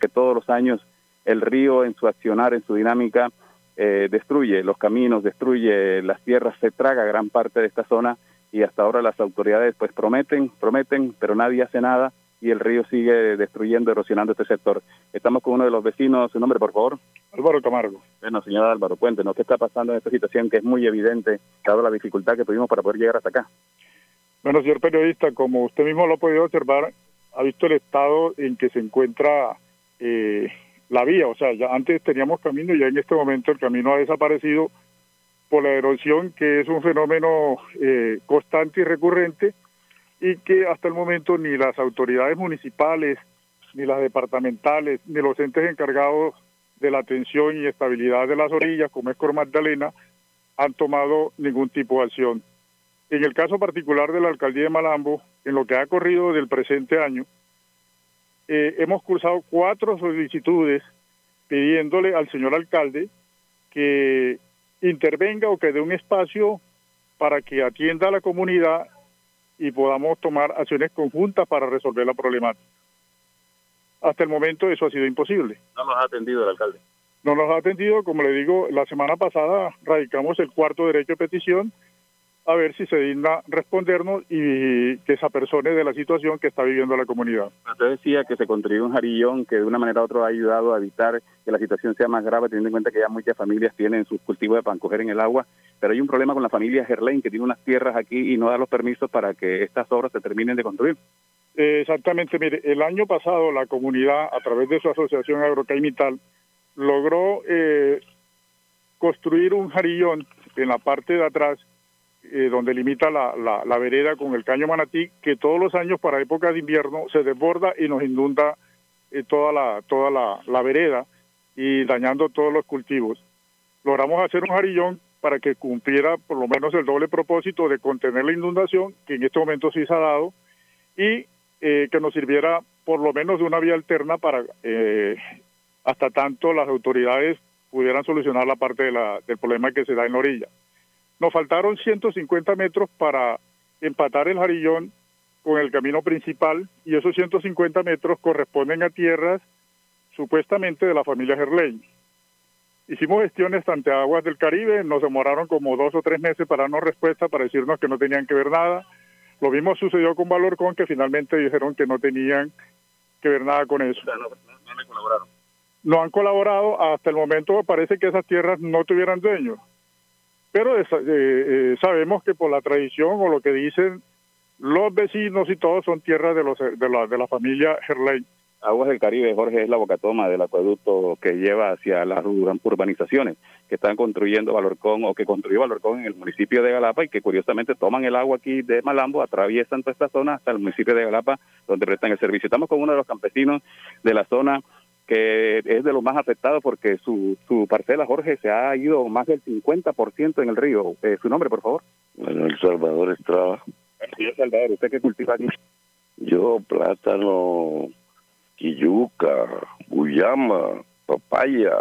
que todos los años el río en su accionar, en su dinámica, destruye los caminos, destruye las tierras, se traga gran parte de esta zona y hasta ahora las autoridades pues prometen, pero nadie hace nada y el río sigue destruyendo, erosionando este sector. Estamos con uno de los vecinos, su nombre por favor. Álvaro Camargo. Bueno, señora Álvaro, cuéntenos qué está pasando en esta situación que es muy evidente, dado la dificultad que tuvimos para poder llegar hasta acá. Bueno, señor periodista, como usted mismo lo ha podido observar, ha visto el estado en que se encuentra la vía, o sea, ya antes teníamos camino y ya en este momento el camino ha desaparecido por la erosión, que es un fenómeno constante y recurrente, y que hasta el momento ni las autoridades municipales, ni las departamentales, ni los entes encargados de la atención y estabilidad de las orillas, como es Cor Magdalena, han tomado ningún tipo de acción. En el caso particular de la alcaldía de Malambo, en lo que ha corrido del presente año, hemos cursado 4 solicitudes pidiéndole al señor alcalde que intervenga o que dé un espacio para que atienda a la comunidad y podamos tomar acciones conjuntas para resolver la problemática. Hasta el momento eso ha sido imposible. ¿No nos ha atendido el alcalde? No nos ha atendido, como le digo, la semana pasada radicamos el 4º derecho de petición, a ver si se digna respondernos y que se apersone de la situación que está viviendo la comunidad. Usted decía que se construyó un jarillón que de una manera u otra ha ayudado a evitar que la situación sea más grave, teniendo en cuenta que ya muchas familias tienen sus cultivos de pancoger en el agua, pero hay un problema con la familia Gerlain, que tiene unas tierras aquí y no da los permisos para que estas obras se terminen de construir. Exactamente, mire, el año pasado la comunidad, a través de su asociación Agrocaimital, logró construir un jarillón en la parte de atrás, donde limita la vereda con el caño Manatí, que todos los años para época de invierno se desborda y nos inunda toda la vereda y dañando todos los cultivos. Logramos hacer un jarillón para que cumpliera por lo menos el doble propósito de contener la inundación, que en este momento sí se ha dado, y que nos sirviera por lo menos de una vía alterna para hasta tanto las autoridades pudieran solucionar la parte del problema que se da en la orilla. Nos faltaron 150 metros para empatar el jarillón con el camino principal y esos 150 metros corresponden a tierras supuestamente de la familia Gerlain. Hicimos gestiones ante Aguas del Caribe, nos demoraron como 2 o 3 meses para darnos respuesta, para decirnos que no tenían que ver nada. Lo mismo sucedió con Valorcón, que finalmente dijeron que no tenían que ver nada con eso. O sea, no le colaboraron. No han colaborado, hasta el momento parece que esas tierras no tuvieran dueños. Pero sabemos que por la tradición o lo que dicen los vecinos y todos son tierras de la familia Gerlain. Aguas del Caribe, Jorge, es la bocatoma del acueducto que lleva hacia las urbanizaciones que están construyendo Valorcón o que construyó Valorcón en el municipio de Galapa y que curiosamente toman el agua aquí de Malambo, atraviesan toda esta zona hasta el municipio de Galapa donde prestan el servicio. Estamos con uno de los campesinos de la zona que es de los más afectados porque su parcela, Jorge, se ha ido más del 50% en el río. ¿Su nombre, por favor? Manuel Salvador Estrada. Señor Salvador, ¿usted qué cultiva aquí? Yo plátano, quilluca, guyama, papaya,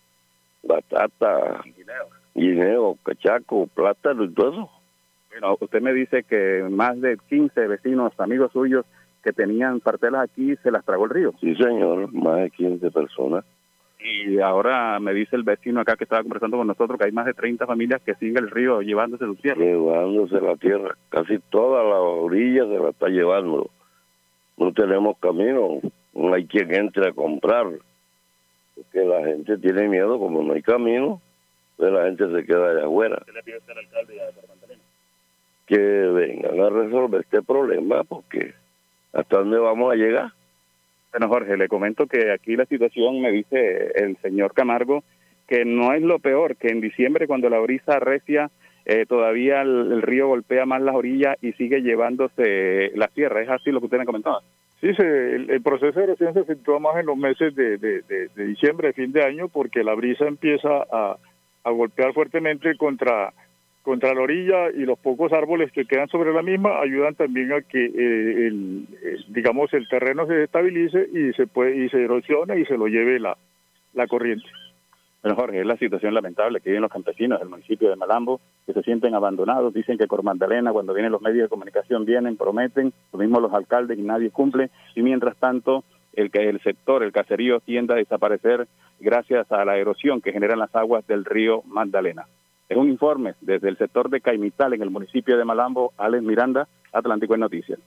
batata, guineo, cachaco, plátano y todo eso. Bueno, usted me dice que más de 15 vecinos, amigos suyos, que tenían parcelas aquí, se las tragó el río. Sí, señor, más de 15 personas. Y ahora me dice el vecino acá que estaba conversando con nosotros que hay más de 30 familias que siguen el río llevándose su tierra. Llevándose la tierra, casi toda la orilla se la está llevando. No tenemos camino, no hay quien entre a comprar, porque la gente tiene miedo, como no hay camino, pues la gente se queda allá afuera. ¿Qué le pide al alcalde y a Cor Magdalena? Que vengan a resolver este problema, porque ¿hasta dónde vamos a llegar? Bueno, Jorge, le comento que aquí la situación, me dice el señor Camargo, que no es lo peor, que en diciembre cuando la brisa arrecia, todavía el río golpea más las orillas y sigue llevándose la tierra. ¿Es así lo que usted me comentaba? Sí, el proceso de erosión se efectúa más en los meses de diciembre, de fin de año, porque la brisa empieza a golpear fuertemente contra la orilla y los pocos árboles que quedan sobre la misma ayudan también a que el terreno se estabilice y se erosione y se lo lleve la corriente. Bueno, Jorge, es la situación lamentable que viven los campesinos del municipio de Malambo, que se sienten abandonados, dicen que Cor Magdalena, cuando vienen los medios de comunicación, vienen, prometen, lo mismo los alcaldes y nadie cumple, y mientras tanto el sector, el caserío, tienda a desaparecer gracias a la erosión que generan las aguas del río Magdalena. Es un informe desde el sector de Caimital, en el municipio de Malambo. Alex Miranda, Atlántico en Noticias.